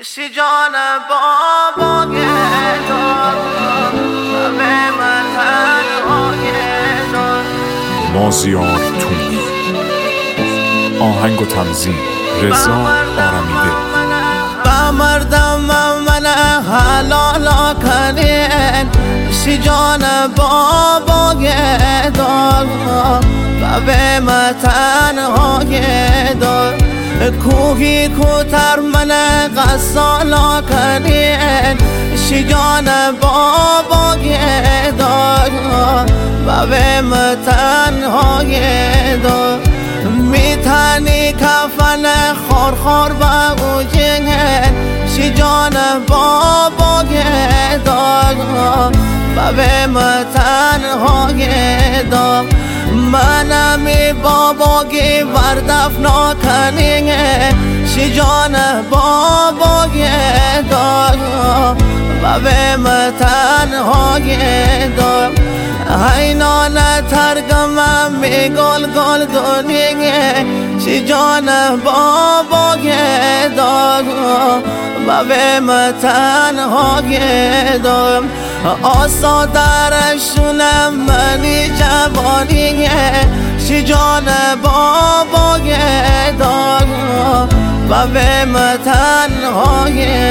شجان بابا گدار به من تنها گدار. مازیار تومی. آهنگ و تنظیم رضا آرمیده. بمردم من حلالا کنین شجان بابا گدار به من تنها گدار. کوهی کوتر من غسالا کنین شجان بابا گدار به من تنها گدار. میتنی کفن خور با اوجنگن شجان بابا گدار به من تنها گدار. منمی بابا گی وردفنا کنینگه شجان بابا گدار به من تنها گدار. اینان ترگم می گل گل دونینگه شجان بابا گدار به من تنها گدار. آسا درشونم منی جوانیه شجان بابا گدار به من تنها گدار.